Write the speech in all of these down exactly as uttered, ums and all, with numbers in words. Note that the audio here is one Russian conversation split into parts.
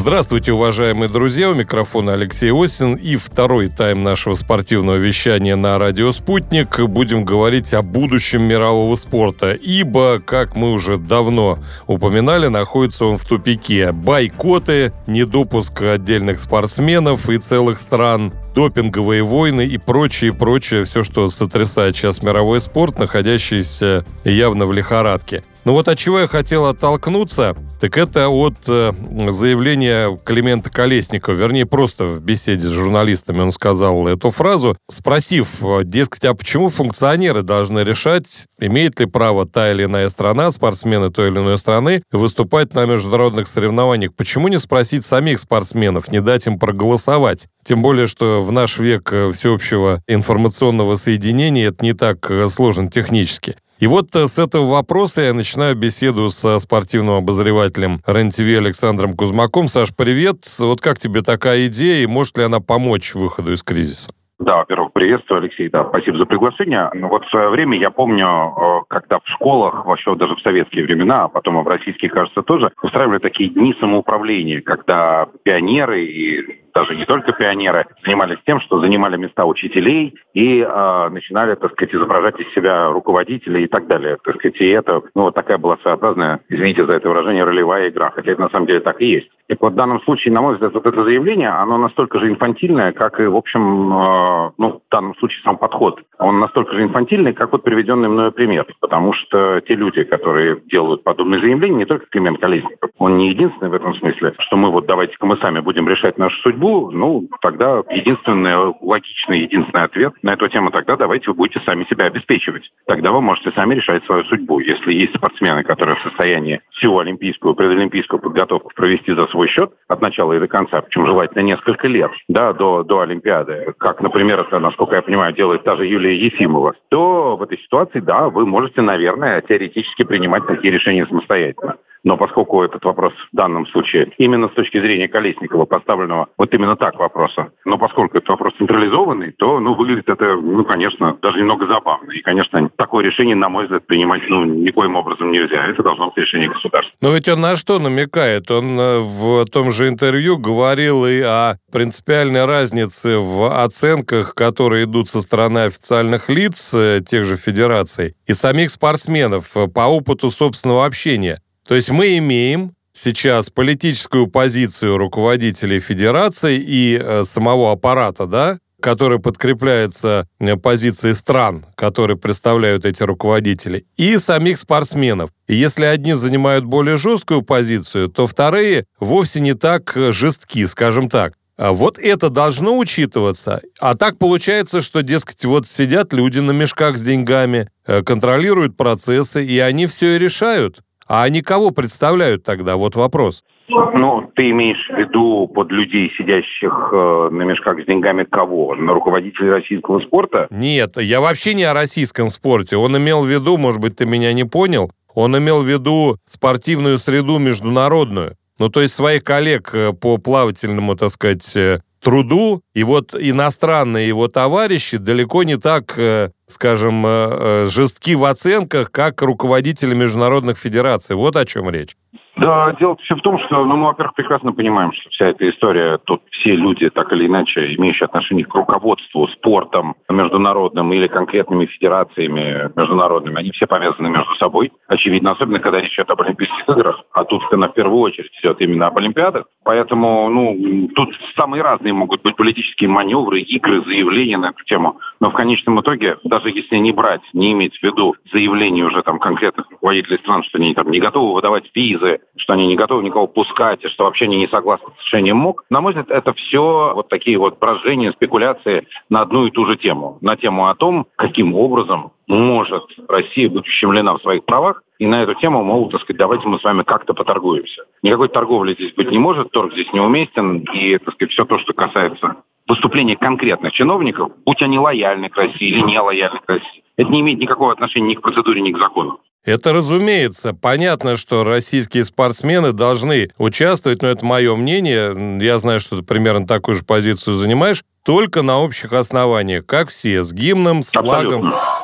Здравствуйте, уважаемые друзья, у микрофона Алексей Осин и второй тайм нашего спортивного вещания на радио «Спутник». Будем говорить о будущем мирового спорта, ибо, как мы уже давно упоминали, находится он в тупике. Бойкоты, недопуск отдельных спортсменов и целых стран, допинговые войны и прочее, прочее, все, что сотрясает сейчас мировой спорт, находящийся явно в лихорадке. Но вот от чего я хотел оттолкнуться, так это от э, заявления Климента Колесникова, вернее, просто в беседе с журналистами он сказал эту фразу, спросив, дескать, а почему функционеры должны решать, имеет ли право та или иная страна, спортсмены той или иной страны, выступать на международных соревнованиях? Почему не спросить самих спортсменов, не дать им проголосовать? Тем более, что в наш век всеобщего информационного соединения это не так сложно технически. И вот с этого вопроса я начинаю беседу со спортивным обозревателем РЕН-ТВ Александром Кузмаком. Саш, привет. Вот как тебе такая идея и может ли она помочь выходу из кризиса? Да, во-первых, приветствую, Алексей, да, спасибо за приглашение. Ну, вот в свое время, я помню, когда в школах, вообще даже в советские времена, а потом и в российские, кажется, тоже, устраивали такие дни самоуправления, когда пионеры и даже не только пионеры занимались тем, что занимали места учителей и э, начинали, так сказать, изображать из себя руководителей и так далее. Так сказать, и это, ну, вот такая была своеобразная, извините за это выражение, ролевая игра, хотя это на самом деле так и есть. И вот в данном случае, на мой взгляд, вот это заявление, оно настолько же инфантильное, как и, в общем, э, ну, в данном случае сам подход. Он настолько же инфантильный, как вот приведенный мною пример. Потому что те люди, которые делают подобные заявления, не только Климент Колесников, он не единственный в этом смысле, что мы вот давайте-ка мы сами будем решать нашу судьбу. Ну, тогда единственный логичный, единственный ответ на эту тему, тогда давайте вы будете сами себя обеспечивать. Тогда вы можете сами решать свою судьбу. Если есть спортсмены, которые в состоянии всю олимпийскую, предолимпийскую подготовку провести за свой счет от начала и до конца, причем желательно несколько лет, да, до, до Олимпиады, как, например, это, насколько я понимаю, делает та же Юлия Ефимова, то в этой ситуации, да, вы можете, наверное, теоретически принимать такие решения самостоятельно. Но поскольку этот вопрос в данном случае именно с точки зрения Колесникова поставленного вот именно так вопроса, но поскольку это вопрос централизованный, то, ну, выглядит это, ну, конечно, даже немного забавно. И, конечно, такое решение, на мой взгляд, принимать, ну, никоим образом нельзя. Это должно быть решение государства. Но ведь он на что намекает? Он в том же интервью говорил и о принципиальной разнице в оценках, которые идут со стороны официальных лиц тех же федераций и самих спортсменов по опыту собственного общения. То есть мы имеем сейчас политическую позицию руководителей федераций и э, самого аппарата, да, который подкрепляется позицией стран, которые представляют эти руководители, и самих спортсменов. И если одни занимают более жесткую позицию, то вторые вовсе не так жестки, скажем так. А вот это должно учитываться. А так получается, что, дескать, вот сидят люди на мешках с деньгами, э, контролируют процессы, и они все и решают. А они кого представляют тогда? Вот вопрос. Ну, ты имеешь в виду под людей, сидящих э, на мешках с деньгами, кого? На руководителей российского спорта? Нет, я вообще не о российском спорте. Он имел в виду, может быть, ты меня не понял, он имел в виду спортивную среду международную. Ну, то есть своих коллег по плавательному, так сказать, труду. И вот иностранные его товарищи далеко не так, скажем, жестки в оценках, как руководители международных федераций. Вот о чем речь. Да, дело все в том, что, ну, мы, во-первых, прекрасно понимаем, что вся эта история, тут все люди, так или иначе, имеющие отношение к руководству спортом международным или конкретными федерациями международными, они все повязаны между собой. Очевидно, особенно, когда речь идет об Олимпийских играх. А тут, в первую очередь, идет именно об Олимпиадах. Поэтому, ну, тут самые разные могут быть политические маневры, игры, заявления на эту тему. Но в конечном итоге, даже если не брать, не иметь в виду заявления уже там конкретных руководителей стран, что они там не готовы выдавать визы, что они не готовы никого пускать, и что вообще они не согласны с решением МОК. На мой взгляд, это все вот такие вот брожения, спекуляции на одну и ту же тему. На тему о том, каким образом может Россия быть ущемлена в своих правах, и на эту тему могут, так сказать, давайте мы с вами как-то поторгуемся. Никакой торговли здесь быть не может, торг здесь неуместен, и, так сказать, все то, что касается выступления конкретных чиновников, будь они лояльны к России или не лояльны к России, это не имеет никакого отношения ни к процедуре, ни к закону. Это разумеется. Понятно, что российские спортсмены должны участвовать, но это мое мнение. Я знаю, что ты примерно такую же позицию занимаешь. Только на общих основаниях, как все, с гимном, с флагом.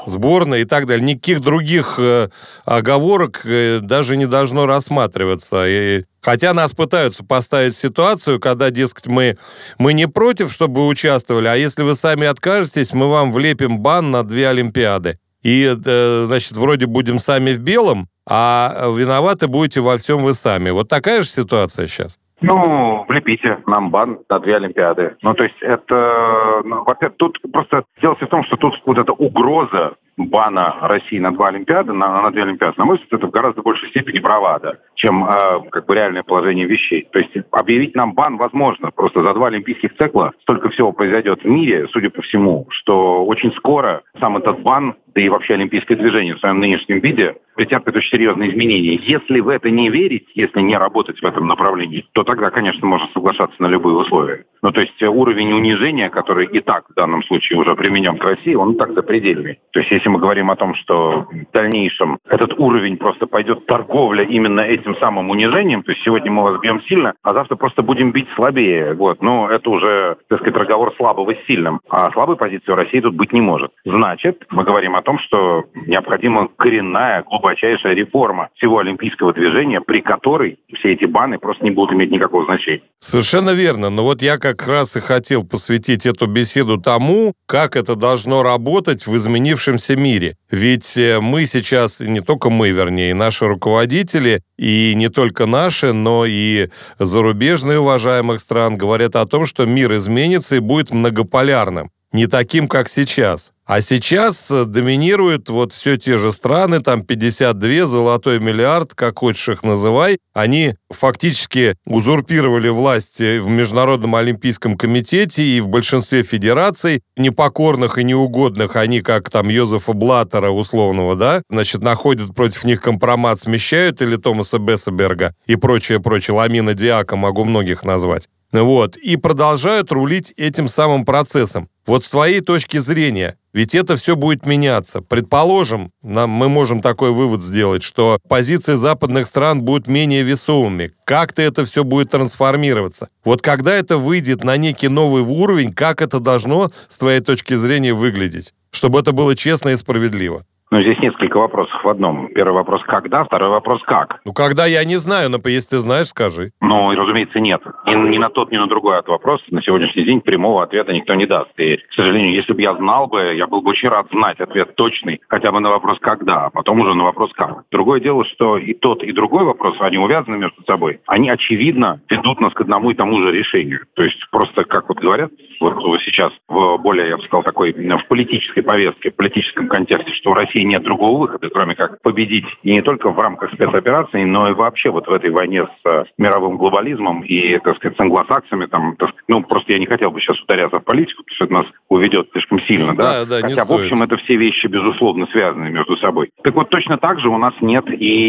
сборная и так далее. Никаких других э, оговорок э, даже не должно рассматриваться. И, хотя нас пытаются поставить в ситуацию, когда, дескать, мы, мы не против, чтобы вы участвовали, а если вы сами откажетесь, мы вам влепим бан на две Олимпиады. И, э, значит, вроде будем сами в белом, а виноваты будете во всем вы сами. Вот такая же ситуация сейчас? Ну, влепите нам бан на две Олимпиады. Ну, то есть это... Ну, во-первых, тут просто дело в том, что тут вот эта угроза бана России на два Олимпиады, на, на две Олимпиады, на мой взгляд, это в гораздо большей степени бравада, чем э, как бы реальное положение вещей. То есть объявить нам бан возможно. Просто за два олимпийских цикла столько всего произойдет в мире, судя по всему, что очень скоро сам этот бан, да и вообще олимпийское движение в своем нынешнем виде претерпит очень серьезные изменения. Если в это не верить, если не работать в этом направлении, то тогда, конечно, можно соглашаться на любые условия. Ну, то есть уровень унижения, который и так в данном случае уже применен к России, он и так запредельный. То есть если мы говорим о том, что в дальнейшем этот уровень просто пойдет торговля именно этим самым унижением, то есть сегодня мы вас бьем сильно, а завтра просто будем бить слабее. Вот. Ну, это уже, так сказать, разговор слабого с сильным. А слабой позиции у России тут быть не может. Значит, мы говорим о том, что необходима коренная, глубочайшая реформа всего олимпийского движения, при которой все эти баны просто не будут иметь никакого значения. Совершенно верно. Но вот я как раз и хотел посвятить эту беседу тому, как это должно работать в изменившемся мире. Ведь мы сейчас, не только мы, вернее, наши руководители, и не только наши, но и зарубежные уважаемых стран говорят о том, что мир изменится и будет многополярным. Не таким, как сейчас. А сейчас доминируют вот все те же страны, там пятьдесят два, золотой миллиард, как хочешь их называй. Они фактически узурпировали власть в Международном олимпийском комитете и в большинстве федераций, непокорных и неугодных, они, как там Йозефа Блаттера условного, да, значит, находят против них компромат, смещают, или Томаса Бессеберга и прочее, прочее, Ламина Диака, могу многих назвать. Вот, и продолжают рулить этим самым процессом. Вот с твоей точки зрения, ведь это все будет меняться. Предположим, нам, мы можем такой вывод сделать, что позиции западных стран будут менее весомыми. Как-то это все будет трансформироваться. Вот когда это выйдет на некий новый уровень, как это должно, с твоей точки зрения, выглядеть? Чтобы это было честно и справедливо. Ну, здесь несколько вопросов в одном. Первый вопрос «когда?», второй вопрос «как?». Ну, когда я не знаю, но если ты знаешь, скажи. Ну, и, разумеется, нет. Ни, ни на тот, ни на другой от вопроса на сегодняшний день прямого ответа никто не даст. И, к сожалению, если бы я знал бы, я был бы очень рад знать ответ точный, хотя бы на вопрос «когда?», а потом уже на вопрос «как?». Другое дело, что и тот, и другой вопрос, они увязаны между собой. Они, очевидно, ведут нас к одному и тому же решению. То есть просто, как вот говорят, вот сейчас в более, я бы сказал, такой, в политической повестке, в политическом контексте, что у России нет другого выхода, кроме как победить и не только в рамках спецоперации, но и вообще вот в этой войне с э, мировым глобализмом и, так сказать, с англосаксами. Там, так, ну, просто я не хотел бы сейчас ударяться в политику, потому что это нас уведет слишком сильно, да? Да, да, Хотя, в общем, это все вещи, безусловно, связаны между собой. Так вот, точно так же у нас нет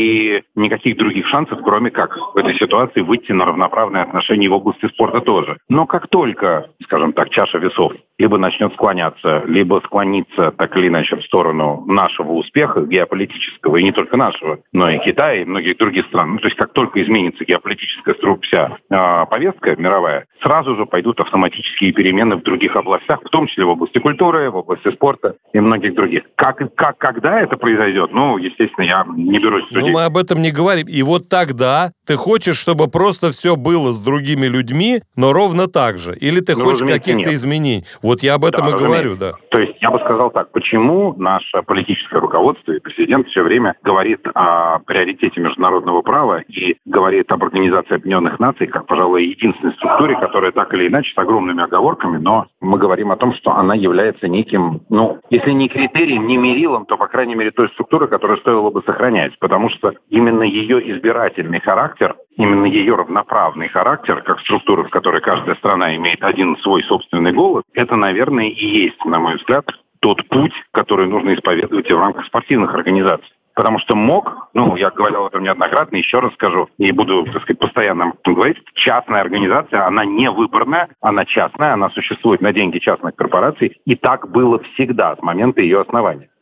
и никаких других шансов, кроме как в этой ситуации выйти на равноправные отношения в области спорта тоже. Но как только, скажем так, чаша весов либо начнет склоняться, либо склониться так или иначе в сторону нашего успеха геополитического, и не только нашего, но и Китая, и многих других стран. Ну, то есть как только изменится геополитическая вся э, повестка мировая, сразу же пойдут автоматические перемены в других областях, в том числе в области культуры, в области спорта и многих других. Как, как, когда это произойдет? Ну, естественно, я не берусь судить. Ну, мы об этом не говорим. И вот тогда ты хочешь, чтобы просто все было с другими людьми, но ровно так же? Или ты ну, хочешь каких-то нет. изменений? Вот я об этом да, и говорю, да. То есть я бы сказал так, почему наше политическое руководство и президент все время говорит о приоритете международного права и говорит об Организации Объединенных Наций как, пожалуй, единственной структуре, которая так или иначе с огромными оговорками, но мы говорим о том, что она является неким, ну, если не критерием, не мерилом, то, по крайней мере, той структуры, которую стоило бы сохранять, потому что именно ее избирательный характер, именно ее равноправный характер, как структура, в которой каждая страна имеет один свой собственный голос, это, наверное, и есть, на мой взгляд, тот путь, который нужно исповедовать и в рамках спортивных организаций. Потому что МОК, ну, я говорил об этом неоднократно, еще раз скажу, и буду, так сказать, постоянно об этом говорить, частная организация, она не выборная, она частная, она существует на деньги частных корпораций, и так было всегда с момента ее основания.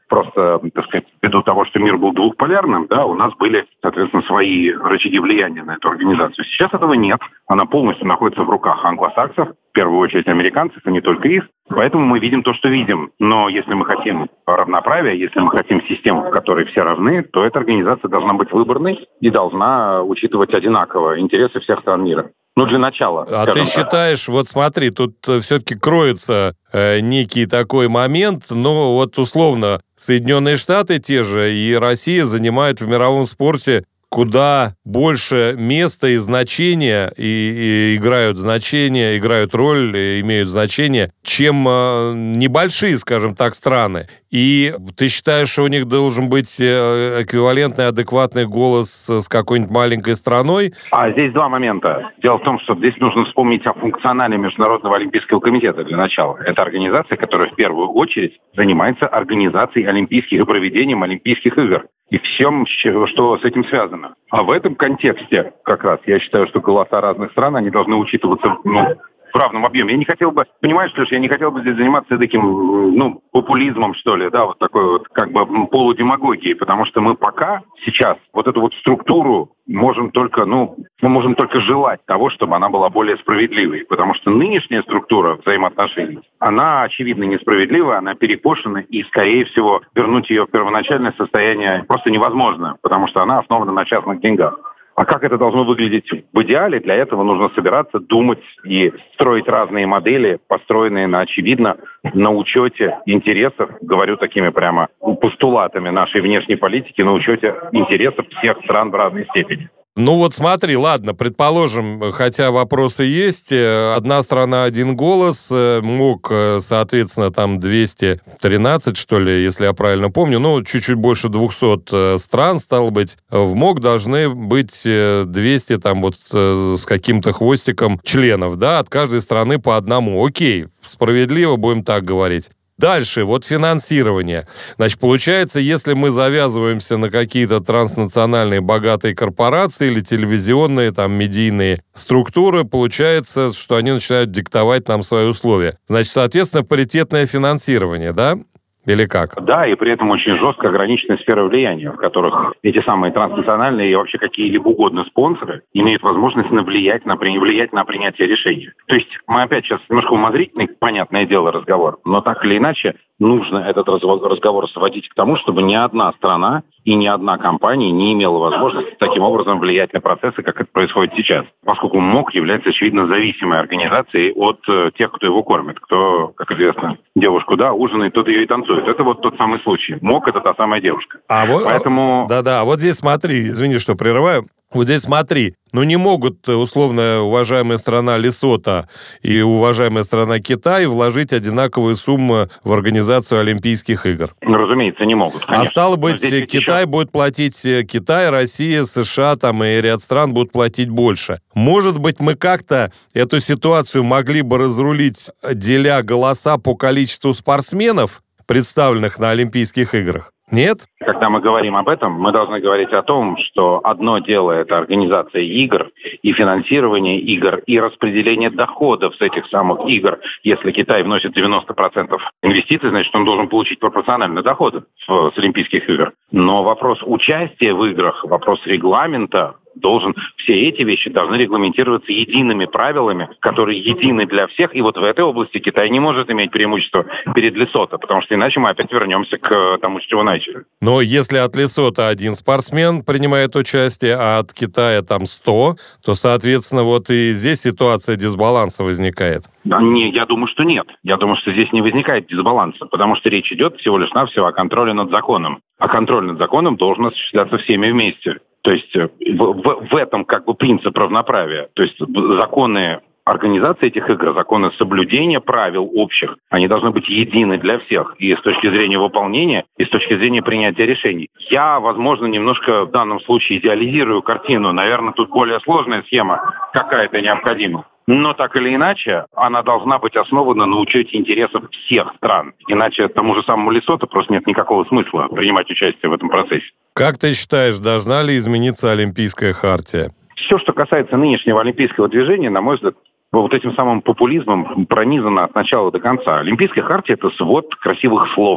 просто, так сказать, ввиду того, что мир был двухполярным, да, у нас были, соответственно, свои рычаги влияния на эту организацию. Сейчас этого нет. Она полностью находится в руках англосаксов, в первую очередь американцев, и не только их. Поэтому мы видим то, что видим. Но если мы хотим равноправия, если мы хотим систему, в которой все равны, то эта организация должна быть выборной и должна учитывать одинаково интересы всех стран мира. Ну, для начала. А ты так. считаешь, вот смотри, тут все-таки кроется э, некий такой момент, ну, вот условно, Соединенные Штаты те же и Россия занимают в мировом спорте куда больше места и значения, и, и играют значение, играют роль, и имеют значение, чем э, небольшие, скажем так, страны. И ты считаешь, что у них должен быть эквивалентный, адекватный голос с какой-нибудь маленькой страной? А здесь два момента. Дело в том, что здесь нужно вспомнить о функционале Международного олимпийского комитета для начала. Это организация, которая в первую очередь занимается организацией олимпийских и проведением олимпийских игр. И всем, что с этим связано. А в этом контексте как раз я считаю, что голоса разных стран, они должны учитываться, ну, в равном объеме. Я не хотел бы, понимаешь, Леш, я не хотел бы здесь заниматься таким, ну, популизмом, что ли, да, вот такой вот, как бы, полудемагогией, потому что мы пока сейчас вот эту вот структуру можем только, ну, мы можем только желать того, чтобы она была более справедливой, потому что нынешняя структура взаимоотношений, она, очевидно, несправедлива, она перекошена, и, скорее всего, вернуть ее в первоначальное состояние просто невозможно, потому что она основана на частных деньгах. А как это должно выглядеть в идеале? Для этого нужно собираться, думать и строить разные модели, построенные на, очевидно, на учете интересов, говорю такими прямо постулатами нашей внешней политики, на учете интересов всех стран в разной степени. Ну вот смотри, ладно, предположим, хотя вопросы есть, одна страна, один голос, МОК, соответственно, там двести тринадцать, что ли, если я правильно помню, ну, чуть-чуть больше двухсот стран, стало быть, в МОК должны быть двести, там, вот, с каким-то хвостиком членов, да, от каждой страны по одному. Окей, справедливо, будем так говорить. Дальше, вот финансирование. Значит, получается, если мы завязываемся на какие-то транснациональные богатые корпорации или телевизионные, там, медийные структуры, получается, что они начинают диктовать нам свои условия. Значит, соответственно, паритетное финансирование, да? Или как? Да, и при этом очень жестко ограниченная сфера влияния, в которых эти самые транснациональные и вообще какие-либо угодно спонсоры имеют возможность навлиять на, влиять на принятие решений. То есть мы опять сейчас немножко умозрительный, понятное дело, разговор, но так или иначе нужно этот разговор сводить к тому, чтобы ни одна страна и ни одна компания не имела возможности таким образом влиять на процессы, как это происходит сейчас. Поскольку МОК является, очевидно, зависимой организацией от э, тех, кто его кормит. Кто, как известно, девушку, да, ужинает, тот ее и танцует. Это вот тот самый случай. МОК — это та самая девушка. А вот, Поэтому... Да-да, вот здесь смотри, извини, что прерываю. Вот здесь смотри, ну не могут, условно, уважаемая страна Лесото и уважаемая страна Китай вложить одинаковые суммы в организацию Олимпийских игр. Ну, разумеется, не могут, конечно. А стало быть, Китай еще... будет платить, Китай, Россия, США там и ряд стран будут платить больше. Может быть, мы как-то эту ситуацию могли бы разрулить, деля голоса по количеству спортсменов, представленных на Олимпийских играх? Нет? Когда мы говорим об этом, мы должны говорить о том, что одно дело — это организация игр и финансирование игр, и распределение доходов с этих самых игр. Если Китай вносит девяносто процентов инвестиций, значит, он должен получить пропорциональные доходы с Олимпийских игр. Но вопрос участия в играх, вопрос регламента, должен, все эти вещи должны регламентироваться едиными правилами, которые едины для всех. И вот в этой области Китай не может иметь преимущество перед Лесото, потому что иначе мы опять вернемся к тому, с чего начали. Но если от Лесото один спортсмен принимает участие, а от Китая там сто, то, соответственно, вот и здесь ситуация дисбаланса возникает. Не, я думаю, что нет. Я думаю, что здесь не возникает дисбаланса, потому что речь идет всего лишь навсего о контроле над законом. А контроль над законом должен осуществляться всеми вместе. То есть в, в, в этом как бы принцип равноправия. То есть законы организации этих игр, законы соблюдения правил общих, они должны быть едины для всех. И с точки зрения выполнения, и с точки зрения принятия решений. Я, возможно, немножко в данном случае идеализирую картину. Наверное, тут более сложная схема какая-то необходима. Но так или иначе, она должна быть основана на учете интересов всех стран. Иначе тому же самому Лесото просто нет никакого смысла принимать участие в этом процессе. Как ты считаешь, должна ли измениться Олимпийская хартия? Все, что касается нынешнего олимпийского движения, на мой взгляд, вот этим самым популизмом пронизано от начала до конца. Олимпийская хартия — это свод красивых слов,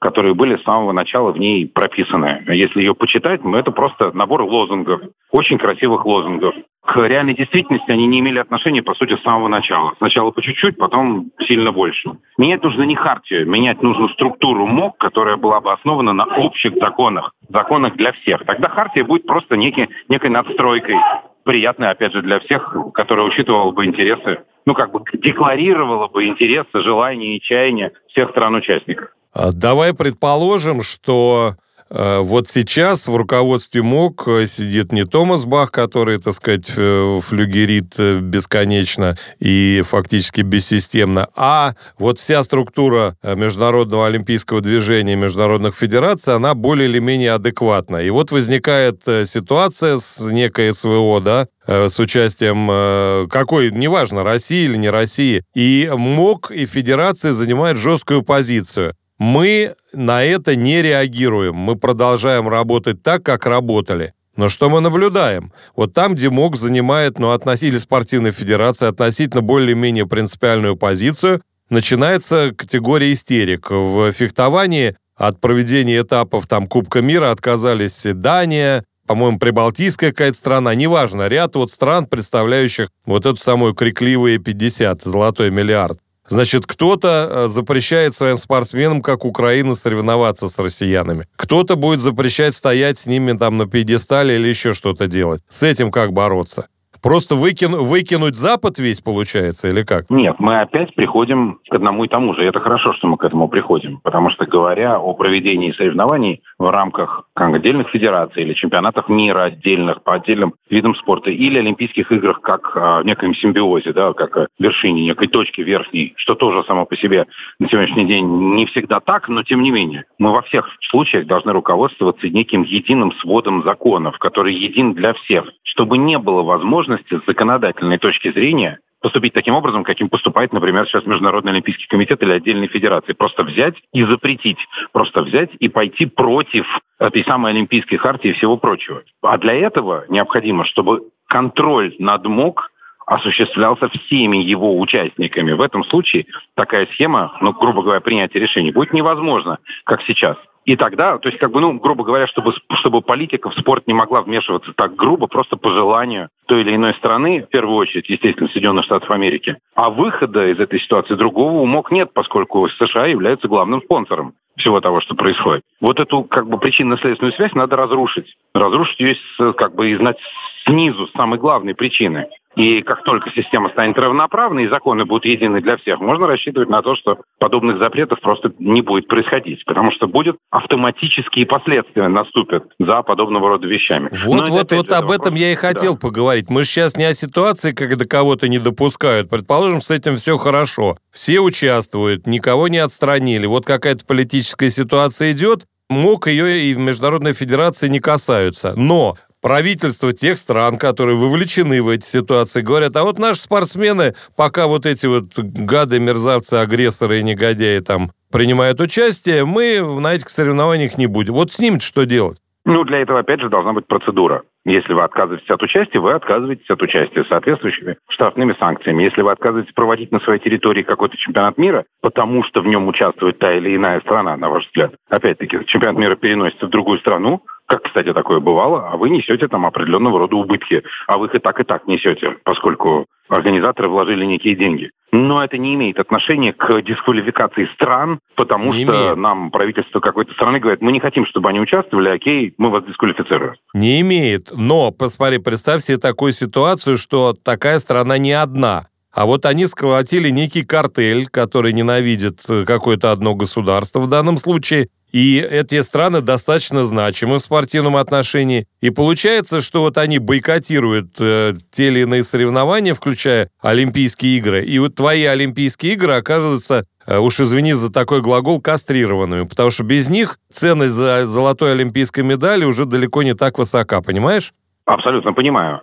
которые были с самого начала в ней прописаны. Если ее почитать, ну, это просто набор лозунгов, очень красивых лозунгов. К реальной действительности они не имели отношения, по сути, с самого начала. Сначала по чуть-чуть, потом сильно больше. Менять нужно не хартию, менять нужно структуру МОК, которая была бы основана на общих законах, законах для всех. Тогда хартия будет просто некий, некой надстройкой, приятной, опять же, для всех, которая учитывала бы интересы, ну, как бы декларировала бы интересы, желания и чаяния всех стран-участников. Давай предположим, что э, вот сейчас в руководстве МОК сидит не Томас Бах, который, так сказать, флюгерит бесконечно и фактически бессистемно, а вот вся структура Международного олимпийского движения, международных федераций, она более или менее адекватна. И вот возникает ситуация с некой СВО, да, с участием какой, неважно, России или не России, и МОК и федерации занимают жесткую позицию. Мы на это не реагируем. Мы продолжаем работать так, как работали. Но что мы наблюдаем? Вот там, где МОК занимает, ну, относительно спортивной федерации, относительно более-менее принципиальную позицию, начинается категория истерик. В фехтовании от проведения этапов там Кубка мира отказались Дания, по-моему, прибалтийская какая-то страна, неважно, ряд вот стран, представляющих вот эту самую крикливые пятьдесят, золотой миллиард. Значит, кто-то запрещает своим спортсменам, как Украина, соревноваться с россиянами. Кто-то будет запрещать стоять с ними там на пьедестале или еще что-то делать. С этим как бороться? Просто выкину, выкинуть Запад весь, получается, или как? Нет, мы опять приходим к одному и тому же. И это хорошо, что мы к этому приходим. Потому что, говоря о проведении соревнований в рамках как, отдельных федераций или чемпионатов мира отдельных по отдельным видам спорта, или Олимпийских играх как а, в неком симбиозе, да, как а, вершине, некой точки верхней, что тоже само по себе на сегодняшний день не всегда так, но тем не менее. Мы во всех случаях должны руководствоваться неким единым сводом законов, который един для всех, чтобы не было возможности с законодательной точки зрения поступить таким образом, каким поступает, например, сейчас Международный олимпийский комитет или отдельные федерации. Просто взять и запретить. Просто взять и пойти против этой самой Олимпийской хартии и всего прочего. А для этого необходимо, чтобы контроль над МОК осуществлялся всеми его участниками. В этом случае такая схема, ну, грубо говоря, принятия решений будет невозможно, как сейчас. И тогда, то есть, как бы, ну, грубо говоря, чтобы, чтобы политика в спорт не могла вмешиваться так грубо, просто по желанию той или иной страны, в первую очередь, естественно, Соединенных Штатов Америки. А выхода из этой ситуации другого у МОК нет, поскольку США являются главным спонсором всего того, что происходит. Вот эту, как бы, причинно-следственную связь надо разрушить. Разрушить ее, как бы, и знать снизу, с самой главной причины. И как только система станет равноправной и законы будут едины для всех, можно рассчитывать на то, что подобных запретов просто не будет происходить, потому что будут автоматические последствия наступят за подобного рода вещами. Вот, вот, вот об вопрос... этом я и хотел да. поговорить. Мы же сейчас не о ситуации, когда кого-то не допускают. Предположим, с этим все хорошо. Все участвуют, никого не отстранили. Вот какая-то политическая ситуация идет, МОК ее и Международной Федерации не касаются. Но правительства тех стран, которые вовлечены в эти ситуации, говорят, а вот наши спортсмены, пока вот эти вот гады, мерзавцы, агрессоры и негодяи там принимают участие, мы на этих соревнованиях не будем. Вот с ним что делать? Ну, для этого, опять же, должна быть процедура. Если вы отказываетесь от участия, вы отказываетесь от участия с соответствующими штрафными санкциями. Если вы отказываетесь проводить на своей территории какой-то чемпионат мира, потому что в нем участвует та или иная страна, на ваш взгляд, опять-таки, чемпионат мира переносится в другую страну, как, кстати, такое бывало, а вы несете там определенного рода убытки. А вы их и так, и так несете, поскольку организаторы вложили некие деньги. Но это не имеет отношения к дисквалификации стран, потому не что имеет. Нам правительство какой-то страны говорит, мы не хотим, чтобы они участвовали, окей, мы вас дисквалифицируем. Не имеет. Но, посмотри, представь себе такую ситуацию, что такая страна не одна. А вот они сколотили некий картель, который ненавидит какое-то одно государство в данном случае, и эти страны достаточно значимы в спортивном отношении. И получается, что вот они бойкотируют э, те или иные соревнования, включая Олимпийские игры. И вот твои Олимпийские игры оказываются, э, уж извини за такой глагол, кастрированными. Потому что без них ценность за золотой олимпийской медали уже далеко не так высока, понимаешь? Абсолютно понимаю.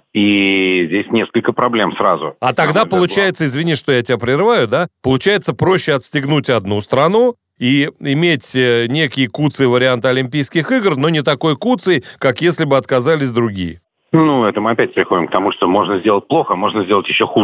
И здесь несколько проблем сразу. А тогда получается, извини, что я тебя прерываю, да? Получается проще отстегнуть одну страну, и иметь некие куцые варианты Олимпийских игр, но не такой куцый, как если бы отказались другие. Ну, это мы опять приходим к тому, что можно сделать плохо, можно сделать еще хуже.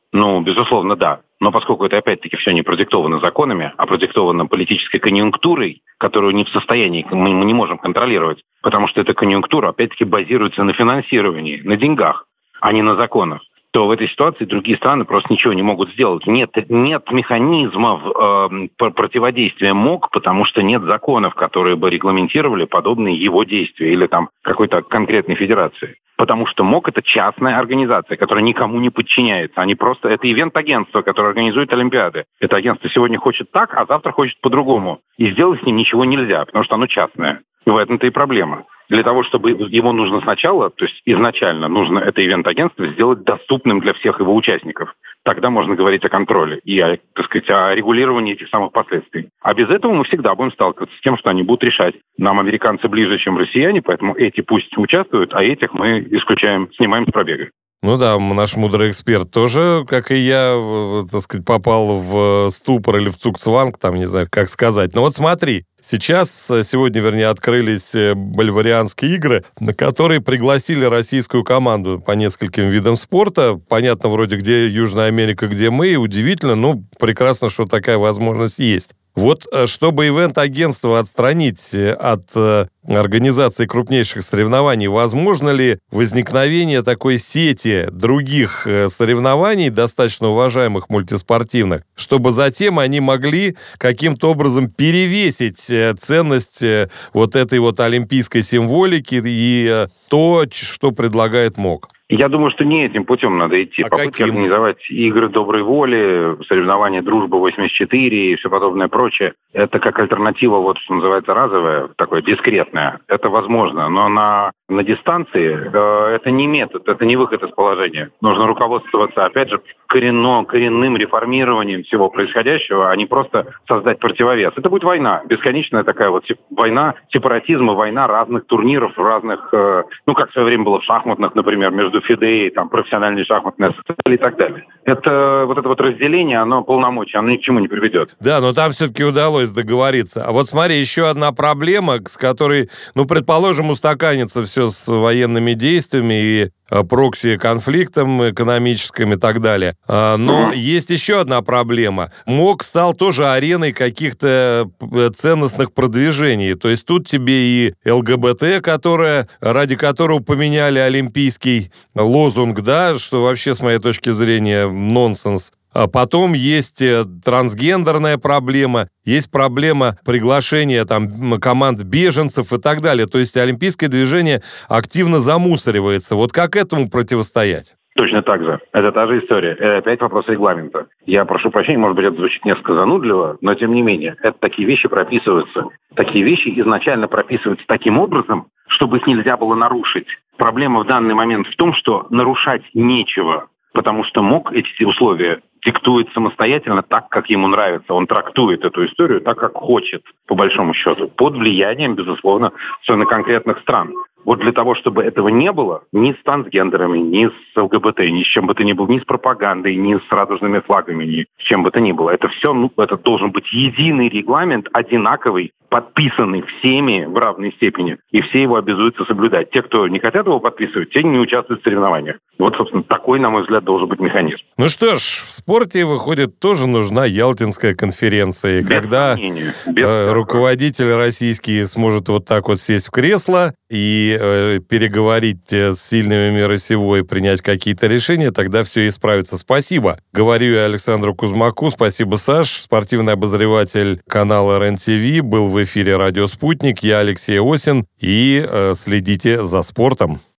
Ну, безусловно, да. Но поскольку это, опять-таки, все не продиктовано законами, а продиктовано политической конъюнктурой, которую не в состоянии, мы, мы не можем контролировать, потому что эта конъюнктура, опять-таки, базируется на финансировании, на деньгах, а не на законах, то в этой ситуации другие страны просто ничего не могут сделать. Нет, нет механизмов э, противодействия МОК, потому что нет законов, которые бы регламентировали подобные его действия или там какой-то конкретной федерации. Потому что МОК — это частная организация, которая никому не подчиняется. Они просто... Это ивент-агентство, которое организует Олимпиады. Это агентство сегодня хочет так, а завтра хочет по-другому. И сделать с ним ничего нельзя, потому что оно частное. И в этом-то и проблема. Для того, чтобы его нужно сначала, то есть изначально нужно это ивент-агентство сделать доступным для всех его участников. Тогда можно говорить о контроле и, о, так сказать, о регулировании этих самых последствий. А без этого мы всегда будем сталкиваться с тем, что они будут решать. Нам американцы ближе, чем россияне, поэтому эти пусть участвуют, а этих мы исключаем, снимаем с пробега. Ну да, наш мудрый эксперт тоже, как и я, так сказать, попал в ступор или в цугцванг, там, не знаю, как сказать. Но вот смотри, сейчас, сегодня, вернее, открылись Боливарианские игры, на которые пригласили российскую команду по нескольким видам спорта. Понятно, вроде, где Южная Америка, где мы. И удивительно, ну, прекрасно, что такая возможность есть. Вот чтобы ивент-агентство отстранить от э, организации крупнейших соревнований, возможно ли возникновение такой сети других э, соревнований, достаточно уважаемых мультиспортивных, чтобы затем они могли каким-то образом перевесить э, ценность э, вот этой вот олимпийской символики и э, то, что предлагает МОК? Я думаю, что не этим путем надо идти. А Попытки каким? организовать игры доброй воли, соревнования «Дружба восемьдесят четыре» и все подобное прочее, это как альтернатива, вот что называется, разовая, такое дискретное. Это возможно, но на, на дистанции э, это не метод, это не выход из положения. Нужно руководствоваться, опять же, коренно, коренным реформированием всего происходящего, а не просто создать противовес. Это будет война, бесконечная такая вот война сепаратизма, война разных турниров, разных, э, ну, как в свое время было в шахматных, например, между ФИДЕ, там, профессиональные шахматные ассоциации и так далее. Это вот это вот разделение, оно полномочия, оно ни к чему не приведет. Да, но там все-таки удалось договориться. А вот смотри, еще одна проблема, с которой, ну, предположим, устаканится все с военными действиями и прокси-конфликтом экономическим и так далее. Но mm-hmm. есть еще одна проблема. МОК стал тоже ареной каких-то ценностных продвижений. То есть тут тебе и ЛГБТ, которая, ради которого поменяли олимпийский лозунг, да, что вообще, с моей точки зрения, нонсенс. А потом есть трансгендерная проблема, есть проблема приглашения там команд беженцев и так далее. То есть олимпийское движение активно замусоривается. Вот как этому противостоять? Точно так же. Это та же история. Это опять вопрос регламента. Я прошу прощения, может быть, это звучит несколько занудливо, но тем не менее, это такие вещи прописываются. Такие вещи изначально прописываются таким образом, чтобы их нельзя было нарушить. Проблема в данный момент в том, что нарушать нечего, потому что МОК эти условия диктует самостоятельно так, как ему нравится. Он трактует эту историю так, как хочет, по большому счету, под влиянием, безусловно, совершенно конкретных стран. Вот для того, чтобы этого не было, ни с трансгендерами, ни с ЛГБТ, ни с чем бы то ни было, ни с пропагандой, ни с радужными флагами, ни с чем бы то ни было. Это все, ну, это должен быть единый регламент, одинаковый, подписанный всеми в равной степени, и все его обязуются соблюдать. Те, кто не хотят его подписывать, те не участвуют в соревнованиях. Вот, собственно, такой, на мой взгляд, должен быть механизм. Ну что ж, в спорте, выходит, тоже нужна Ялтинская конференция. Без когда сомнения. Без э, руководитель российский сможет вот так вот сесть в кресло и э, переговорить с сильными мира сего и принять какие-то решения, тогда все исправится. Спасибо. Говорю я Александру Кузьмаку. Спасибо, Саш. Спортивный обозреватель канала эр эн ти ви был в эфире «Радио Спутник». Я Алексей Осин. И э, следите за спортом.